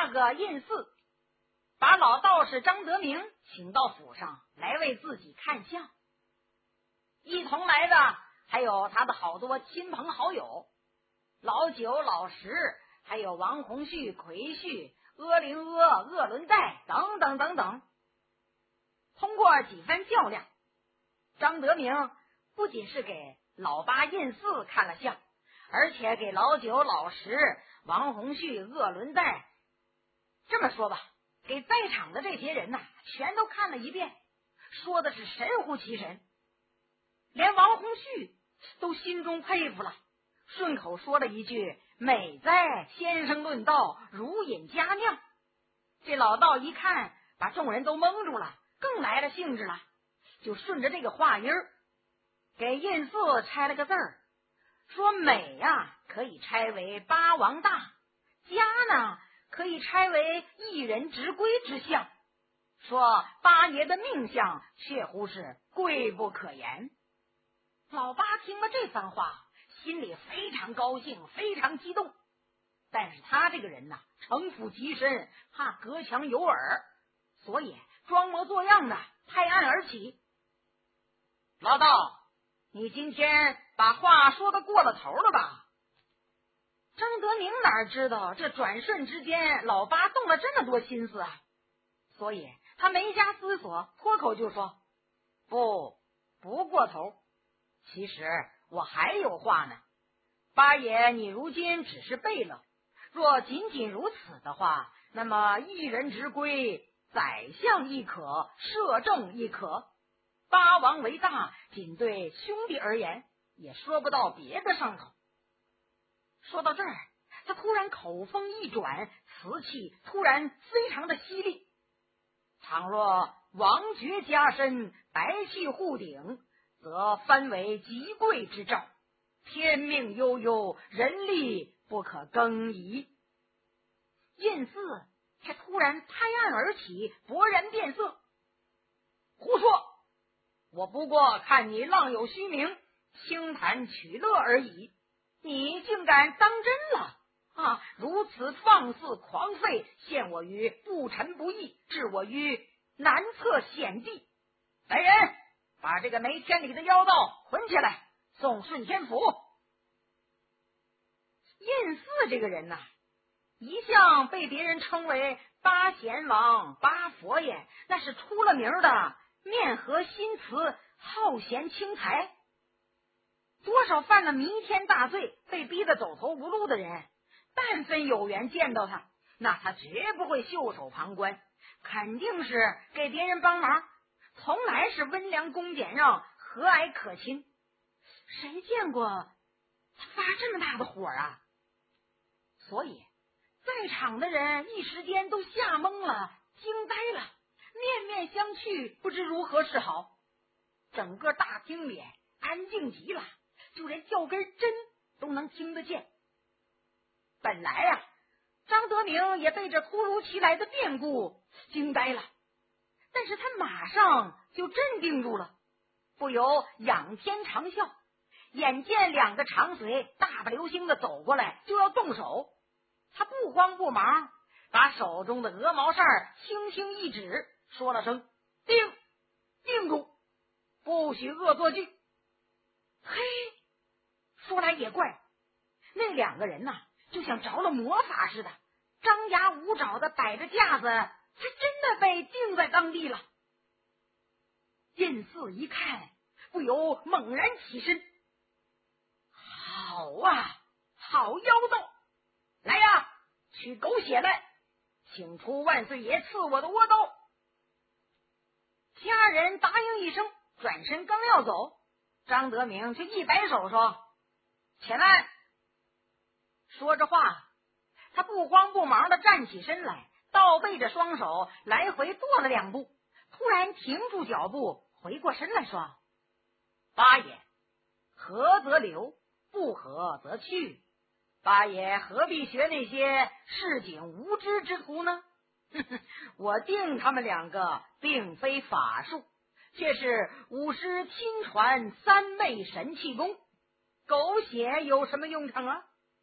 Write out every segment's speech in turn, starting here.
那个印寺，把老道士张德明请到府上来为自己看相。一同来的还有他的好多亲朋好友，老九、老十，还有王洪旭、奎旭、阿灵阿、鄂伦代等等等等。通过几番较量，张德明不仅是给老八印寺看了相，而且给老九、老十、王洪旭、鄂伦代，这么说吧，给在场的这些人全都看了一遍，说的是神乎其神。连王洪旭都心中佩服了，顺口说了一句：美哉，先生论道，如饮佳酿。这老道一看，把众人都蒙住了，更来了兴致了，就顺着这个话音儿，给印寺拆了个字儿，说美可以拆为八王大，家呢可以拆为一人直归之相，说八爷的命相确乎是贵不可言。老八听了这番话，心里非常高兴，非常激动，但是他这个人城府极深，怕隔墙有耳，所以装模作样的拍案而起。老道，你今天把话说得过了头了吧？张德明哪知道这转瞬之间老八动了这么多心思啊，所以他没加思索，脱口就说：不过头，其实我还有话呢。八爷你如今只是贝勒，若仅仅如此的话，那么一人直归，宰相亦可，摄政亦可，八王为大，仅对兄弟而言，也说不到别的上头。说到这儿，他突然口风一转，瓷气突然非常的犀利。倘若王爵加身，白气护顶，则藩为极贵之兆，天命悠悠，人力不可更移。印寺却突然拍案而起，勃然变色。胡说！我不过看你浪有虚名，轻谈取乐而已，你竟敢当真了如此放肆狂吠，陷我于不臣不义，置我于难测险地。来人，把这个没天理的妖道捆起来，送顺天府。印寺这个人一向被别人称为八贤王、八佛爷，那是出了名的面和心慈，好贤轻财。多少犯了弥天大罪，被逼得走投无路的人，但凡有缘见到他，那他绝不会袖手旁观，肯定是给别人帮忙，从来是温良恭俭让，和蔼可亲。谁见过他发这么大的火啊？所以在场的人一时间都吓懵了，惊呆了，面面相觑，不知如何是好。整个大厅里安静极了，就连叫根针都能听得见。本来张德明也被这突如其来的变故惊呆了，但是他马上就镇定住了，不由仰天长啸。眼见两个长随大步流星的走过来，就要动手，他不慌不忙，把手中的鹅毛扇轻轻一指，说了声定住，不许恶作剧。嘿，说来也怪，那两个人就像着了魔法似的，张牙舞爪的摆着架子，还真的被定在当地了。印寺一看，不由猛然起身，好妖道，来取狗血来，请出万岁爷赐我的倭刀。家人答应一声，转身刚要走，张德明却一摆手说：且慢。说着话，他不慌不忙地站起身来，倒背着双手来回跺了两步，突然停住脚步，回过身来说：八爷，合则留，不合则去。八爷何必学那些市井无知之徒呢？我定他们两个并非法术，却是武师亲传三昧神气功，狗血有什么用场啊？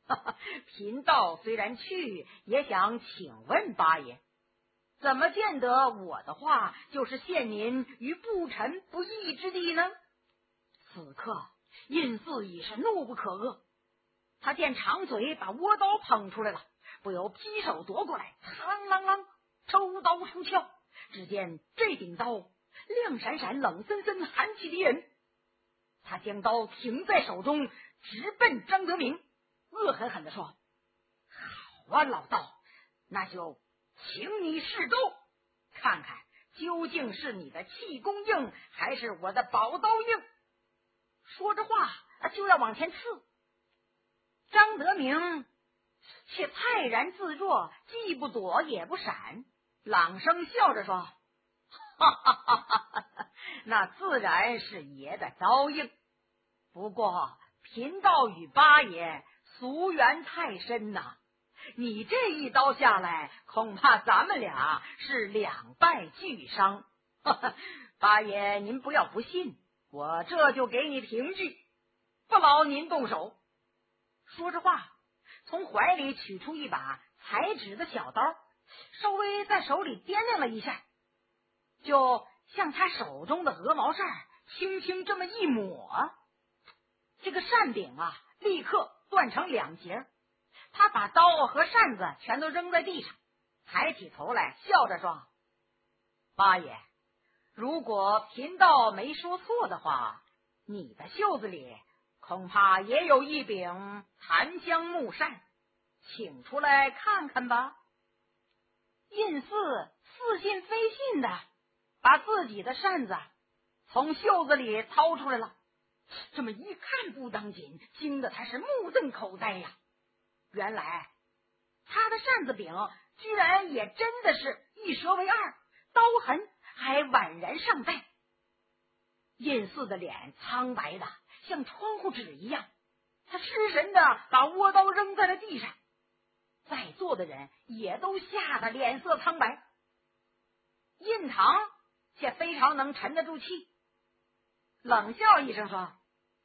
贫道虽然去，也想请问八爷，怎么见得我的话就是陷您于不臣不义之地呢？此刻印寺已是怒不可遏，他见长嘴把倭刀捧出来了，不由劈手夺过来，嘡啷啷抽刀出鞘。只见这顶刀亮闪闪、冷森森、寒气敌人。他将刀停在手中，直奔张德明，恶狠狠地说：好啊，老道，那就请你试刀，看看究竟是你的气功硬，还是我的宝刀硬。说着话就要往前刺，张德明却泰然自若，既不躲也不闪，朗声笑着说：哈哈哈哈，那自然是爷的招应，不过贫道与八爷俗缘太深呐，你这一刀下来，恐怕咱们俩是两败俱伤。八爷您不要不信，我这就给你凭据，不劳您动手。说着话，从怀里取出一把裁纸的小刀，稍微在手里掂量了一下，就向他手中的鹅毛扇轻轻这么一抹，这个扇柄立刻断成两截。他把刀和扇子全都扔在地上，抬起头来笑着说：八爷，如果贫道没说错的话，你的袖子里恐怕也有一柄檀香木扇，请出来看看吧。印寺似信非信的把自己的扇子从袖子里掏出来了，这么一看不当紧，惊得他是目瞪口呆呀。原来他的扇子柄居然也真的是一折为二，刀痕还宛然尚在。印寺的脸苍白的像窗户纸一样，他失神的把倭刀扔在了地上，在座的人也都吓得脸色苍白。印堂却非常能沉得住气，冷笑一声说：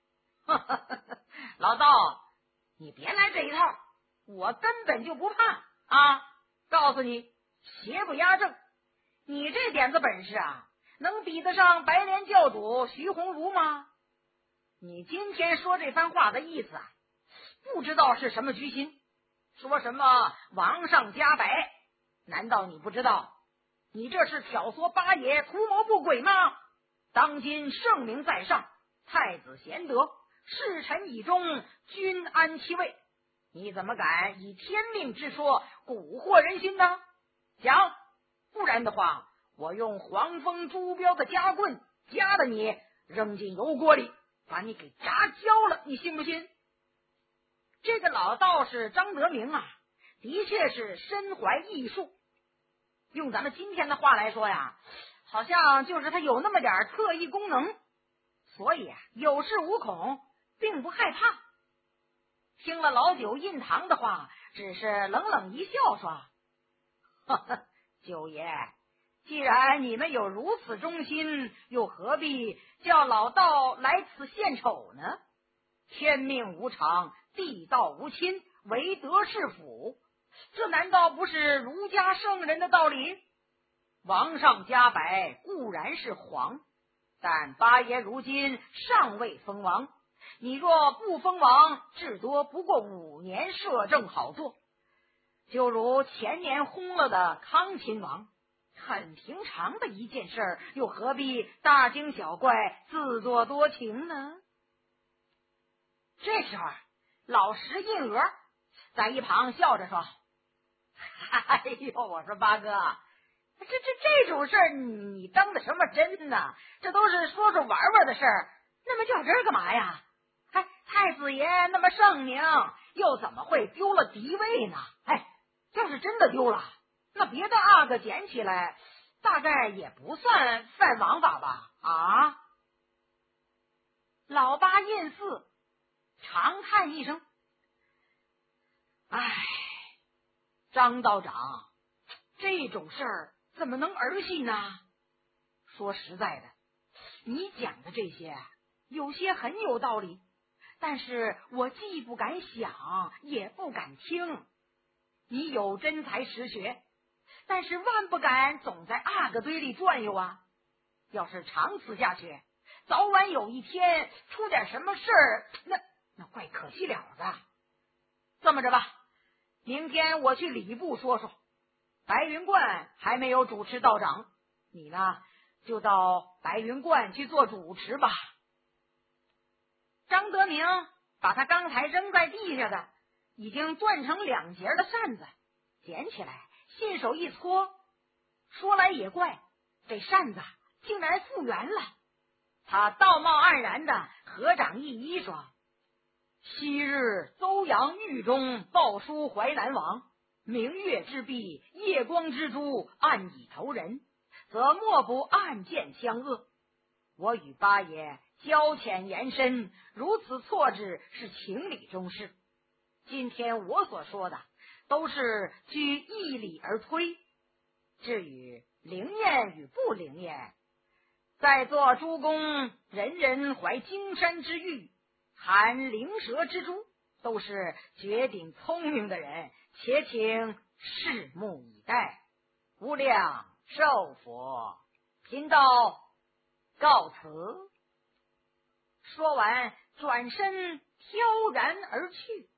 老道，你别来这一套，我根本就不怕啊！告诉你，邪不压正，你这点子本事能比得上白莲教主徐鸿儒吗？你今天说这番话的意思不知道是什么居心，说什么王上加白，难道你不知道你这是挑唆八爷图谋不轨吗？当今圣明在上，太子贤德，事臣以忠，君安其位，你怎么敢以天命之说蛊惑人心呢？讲，不然的话，我用黄蜂朱标的夹棍夹了你，扔进油锅里，把你给炸焦了，你信不信？这个老道士张德明的确是身怀异术，用咱们今天的话来说好像就是他有那么点特异功能，所以有恃无恐，并不害怕。听了老九印堂的话，只是冷冷一笑说：九爷，既然你们有如此忠心，又何必叫老道来此献丑呢？天命无常，地道无亲，唯德是辅，这难道不是儒家圣人的道理？王上加白固然是皇，但八爷如今尚未封王，你若不封王，至多不过5年摄政好做，就如前年轰了的康亲王，很平常的一件事，又何必大惊小怪，自作多情呢？这时候老石印额在一旁笑着说：哎呦，我说八哥，这种事儿你当的什么真呢？这都是说说玩玩的事儿，那么较真干嘛呀？太子爷那么圣明，又怎么会丢了嫡位呢？要是真的丢了，那别的阿哥捡起来，大概也不算犯王法吧？老八印寺长叹一声：张道长，这种事儿怎么能儿戏呢？说实在的，你讲的这些有些很有道理， 但是我既不敢想，也不敢听。你有真才实学，但是万不敢总在阿哥堆里转悠啊！要是长此下去，早晚有一天出点什么事儿，那怪可惜了的。这么着吧，明天我去礼部说说，白云观还没有主持道长，你呢就到白云观去做主持吧。张德明把他刚才扔在地下的已经断成2截的扇子捡起来，信手一搓，说来也怪，这扇子竟然复原了。他道貌岸然的合掌一揖说：昔日邹阳狱中报书淮南王，明月之璧，夜光之珠，暗以投人，则莫不暗箭相恶。我与八爷交浅言深，如此错之是情理中事。今天我所说的都是据义理而推，至于灵验与不灵验，在座诸公人人怀金山之玉，含灵蛇之珠，都是绝顶聪明的人，且请拭目以待。无量寿佛，贫道告辞。说完转身飘然而去。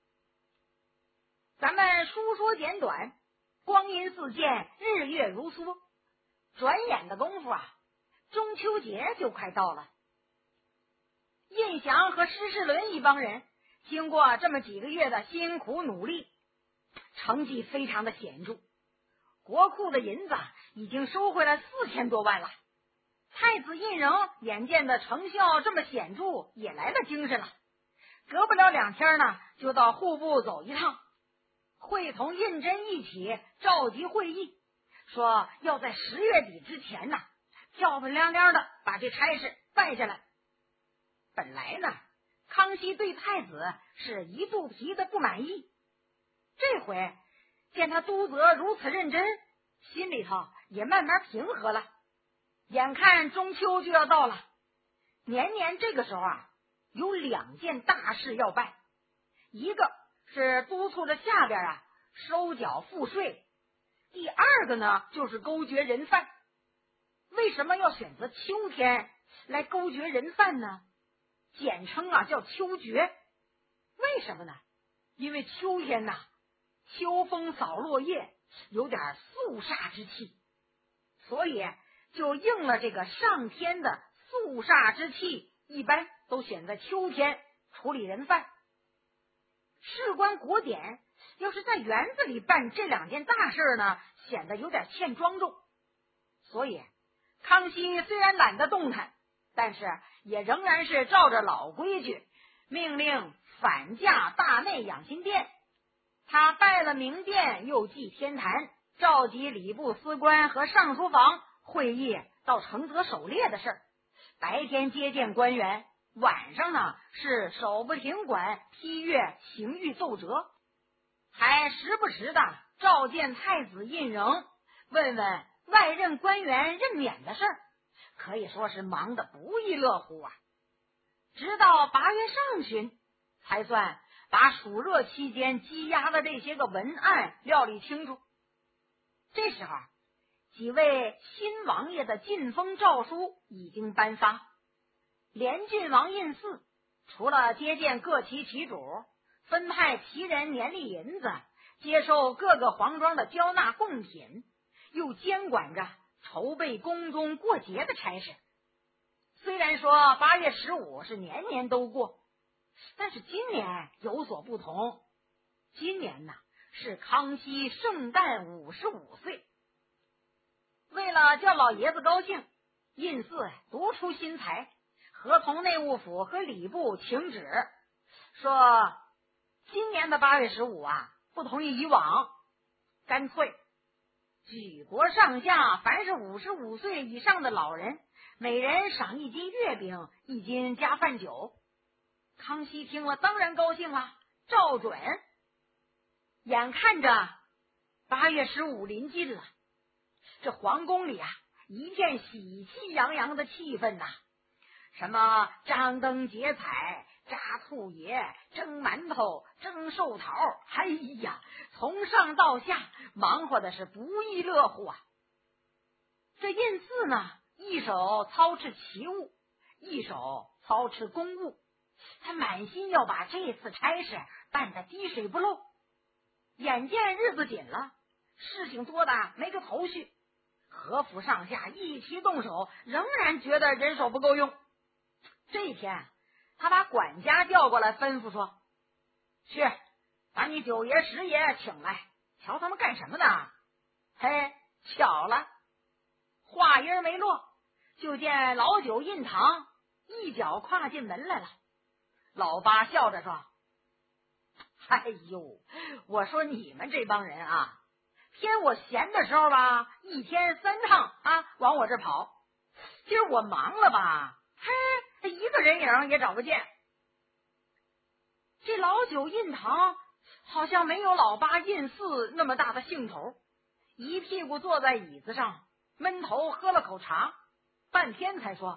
咱们书说简短，光阴似箭，日月如梭，转眼的功夫啊，中秋节就快到了。印祥和施世伦一帮人经过这么几个月的辛苦努力，成绩非常的显著，国库的银子已经收回来4000多万了。太子胤禛眼见的成效这么显著，也来了精神了，隔不了2天呢，就到户部走一趟，会同胤禛一起召集会议，说要在10月底之前呢，漂漂亮亮的把这差事办下来。本来呢，康熙对太子是一肚皮的不满意，这回见他督责如此认真，心里头也慢慢平和了。眼看中秋就要到了，年年这个时候啊，有2件大事要办，一个是督促着下边啊收缴赋税，第二个呢就是勾决人犯。为什么要选择秋天来勾决人犯呢？简称啊叫秋决。为什么呢？因为秋天呐，秋风扫落叶，有点肃杀之气，所以就应了这个上天的肃杀之气，一般都选在秋天处理人犯。事关国典，要是在园子里办这2件大事呢，显得有点欠庄重。所以康熙虽然懒得动弹，但是也仍然是照着老规矩，命令反驾大内养心殿。他拜了明殿，又祭天坛，召集礼部司官和上书房会议到承责狩猎的事儿，白天接见官员，晚上呢是手不停管批阅刑狱奏折，还时不时的召见太子胤禛，问问外任官员任免的事儿，可以说是忙得不亦乐乎啊。直到8月上旬，才算把暑热期间积压的这些个文案料理清楚。这时候几位新王爷的进封诏书已经颁发，连郡王胤祀除了接见各旗旗主，分派旗人年例银子，接受各个皇庄的交纳贡品，又监管着筹备宫中过节的差事。虽然说8月15是年年都过，但是今年有所不同。今年呢是康熙圣诞55岁，为了叫老爷子高兴，胤祀独出心裁，合同内务府和礼部请旨，说今年的8月15啊，不同于以往，干脆举国上下凡是55岁以上的老人，每人赏1斤月饼，1斤加饭酒。康熙听了当然高兴了，照准。眼看着8月15临近了，这皇宫里啊一片喜气洋洋的气氛呐。 什么张灯结彩、炸兔爷、蒸馒头、蒸寿桃，哎呀，从上到下忙活的是不亦乐乎啊。这印四呢，一手操持奇物，一手操持公务，他满心要把这次差事办得滴水不漏。眼见日子紧了，事情多的没个头绪，何府上下一齐动手，仍然觉得人手不够用。这一天，他把管家叫过来，吩咐说：“去，把你九爷、十爷请来，瞧他们干什么呢？”嘿，巧了，话音没落，就见老九印堂一脚跨进门来了。老八笑着说：“哎呦，我说你们这帮人啊，偏我闲的时候吧，一天3趟啊往我这跑，今儿我忙了吧，嘿，一个人影也找不见。”这老九印堂好像没有老八印四那么大的兴头，一屁股坐在椅子上，闷头喝了口茶，半天才说：“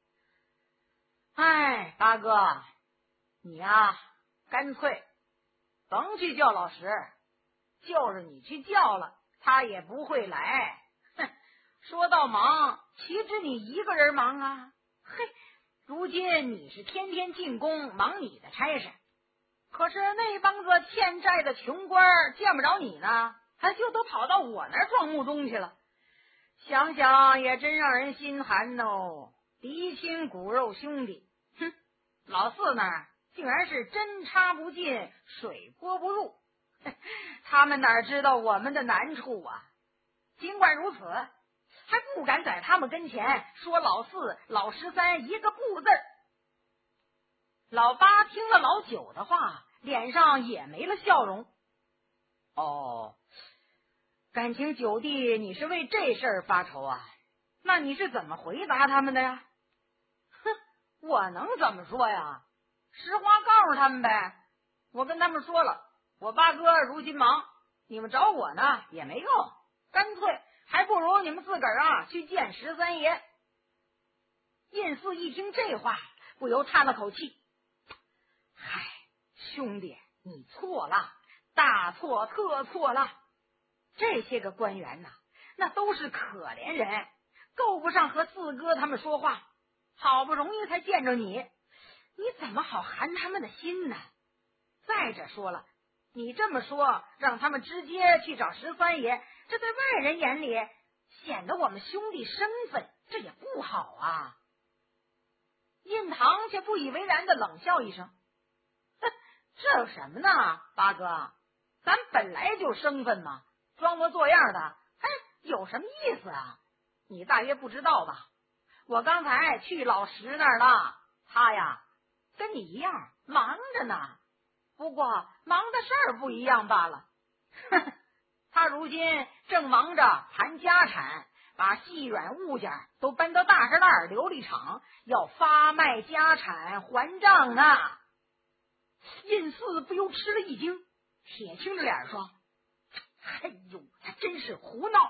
哎，八哥，你呀，干脆甭去叫老石，就是你去叫了，他也不会来。哼，说到忙，岂止你一个人忙啊？嘿，如今你是天天进宫忙你的差事，可是那帮子欠债的穷官见不着你呢，他就都跑到我那儿撞木钟去了。想想也真让人心寒哦，嫡亲骨肉兄弟，哼，老四那儿竟然是针插不进，水泼不入，他们哪知道我们的难处啊！尽管如此，还不敢在他们跟前说老四、老13一个不字。老八听了老九的话，脸上也没了笑容。哦，感情九弟你是为这事儿发愁啊？那你是怎么回答他们的呀？哼，我能怎么说呀？实话告诉他们呗。我跟他们说了，我八哥如今忙，你们找我呢也没用，干脆还不如你们自个儿啊去见13爷。印四一听这话，不由叹了口气：“嗨，兄弟，你错了，大错特错了。这些个官员呐，那都是可怜人，够不上和四哥他们说话。好不容易才见着你，你怎么好寒他们的心呢？再者说了，你这么说，让他们直接去找13爷，这在外人眼里显得我们兄弟身份，这也不好啊。”印堂却不以为然的冷笑一声：“哼，这有什么呢，八哥？咱本来就生分嘛，装模作样的，哎，有什么意思啊？你大约不知道吧？我刚才去老石那儿了，他呀跟你一样忙着呢，不过忙的事儿不一样罢了。哼，他如今正忙着盘家产，把细软物件都搬到大石栏琉璃厂，要发卖家产还账呢。”印四不由吃了一惊，铁青着脸说：“哎呦，他真是胡闹。”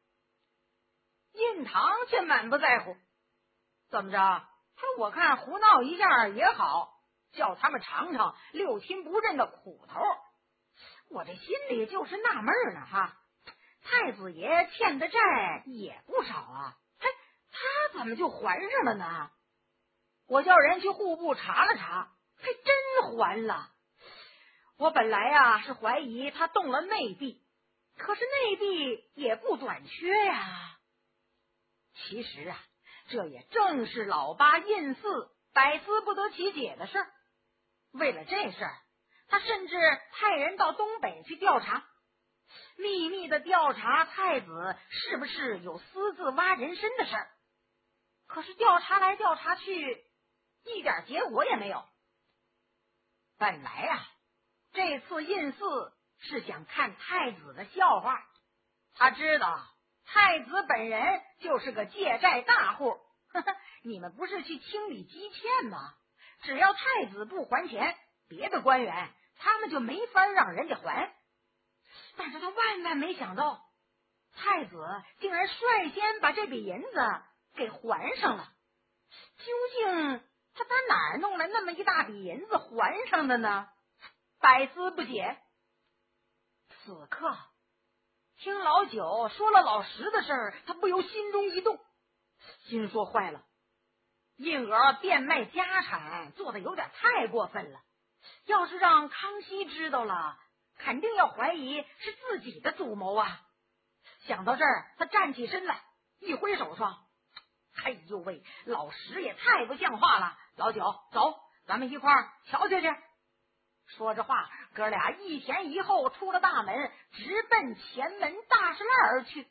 印堂却满不在乎：“怎么着？我看胡闹一下也好，叫他们尝尝六亲不认的苦头。我这心里就是纳闷呢哈，太子爷欠的债也不少啊，他怎么就还上了呢？我叫人去户部查了查，还真还了。我本来啊是怀疑他动了内币，可是内币也不短缺呀。其实啊，这也正是老八印四百思不得其解的事儿。为了这事儿，他甚至派人到东北去调查，秘密的调查太子是不是有私自挖人参的事儿。可是调查来调查去，一点结果也没有。本来啊，这次印四是想看太子的笑话，他知道太子本人就是个借债大户，你们不是去清理积欠吗？只要太子不还钱，别的官员他们就没法让人家还。但是他万万没想到，太子竟然率先把这笔银子给还上了， 究竟他打哪儿弄来那么一大笔银子还上的呢？百思不解。此刻听老九说了老十的事儿，他不由心中一动，心说坏了，印娥变卖家产做的有点太过分了，要是让康熙知道了，肯定要怀疑是自己的主谋啊。想到这儿，他站起身来，一挥手说：“哎呦喂，老十也太不像话了！老九，走，咱们一块儿瞧瞧去。”说着话，哥俩一前一后出了大门，直奔前门大栅栏而去。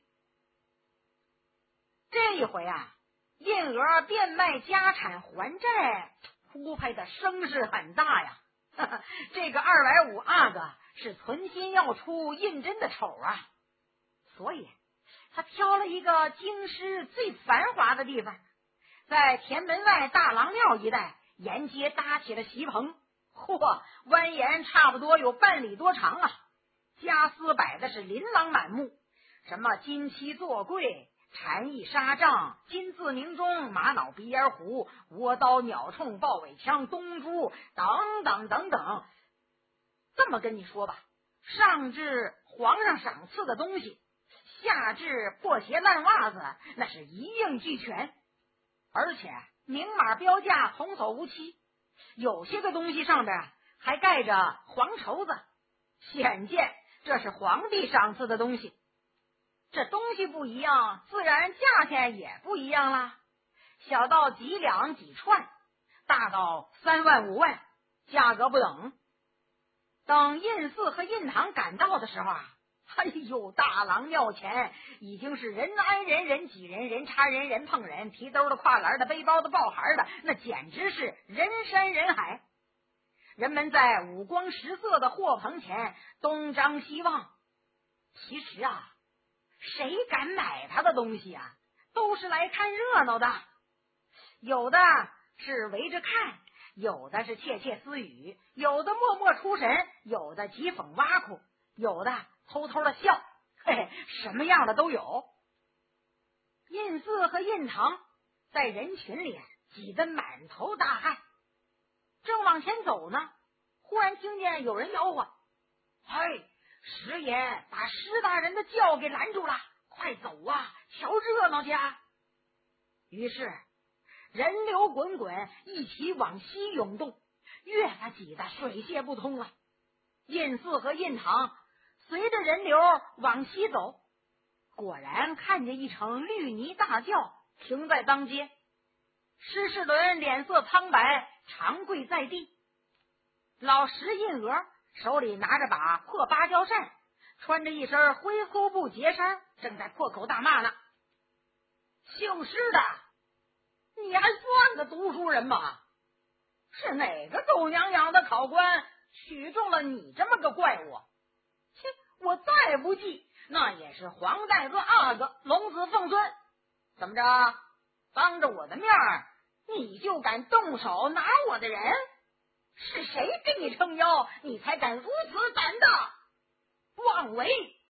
这一回啊，印娥变卖家产还债，铺排的声势很大呀。这个250阿哥是存心要出胤禛的丑啊，所以他挑了一个京师最繁华的地方，在田门外大郎庙一带沿街搭起了席棚，嚯，蜿蜒差不多有半里多长啊，家私摆的是琳琅满目，什么金漆座柜、蝉翼纱帐、金字明钟、玛瑙鼻烟壶、倭刀鸟铳、豹尾枪、东珠等等等等。这么跟你说吧，上至皇上赏赐的东西，下至破鞋烂袜子，那是一应俱全，而且明码标价，童叟无欺。有些个东西上边还盖着黄绸子，显见这是皇帝赏赐的东西。这东西不一样，自然价钱也不一样啦。小到几两几串，大到3万5万，价格不等。等印寺和印堂赶到的时候啊，哎呦，大郎庙前已经是人挨人，人挤人，人插人，人碰人，提兜的、挎篮的、背包的、抱孩的，那简直是人山人海。人们在五光十色的货棚前东张西望。其实啊，谁敢买他的东西啊，都是来看热闹的。有的是围着看，有的是窃窃私语，有的默默出神，有的讥讽挖苦，有的偷偷的笑，嘿嘿，什么样的都有。印寺和印堂在人群里挤得满头大汗，正往前走呢，忽然听见有人吆喝：“嘿，石爷把石大人的轿给拦住了，快走啊，瞧热闹去啊！”于是人流滚滚，一起往西涌动，越发挤得水泄不通了。印寺和印堂随着人流往西走，果然看见一乘绿泥大轿停在当街，施世伦脸色苍白，长跪在地。老石印娥手里拿着把破芭蕉扇，穿着一身灰粗布结衫，正在破口大骂呢：“姓施的，你还算个读书人吗？是哪个狗娘养的考官取中了你这么个怪物？切，我再不济，那也是黄带子阿哥龙子凤孙。怎么着，当着我的面你就敢动手拿我的人？是谁给你撑腰，你才敢如此胆大妄为？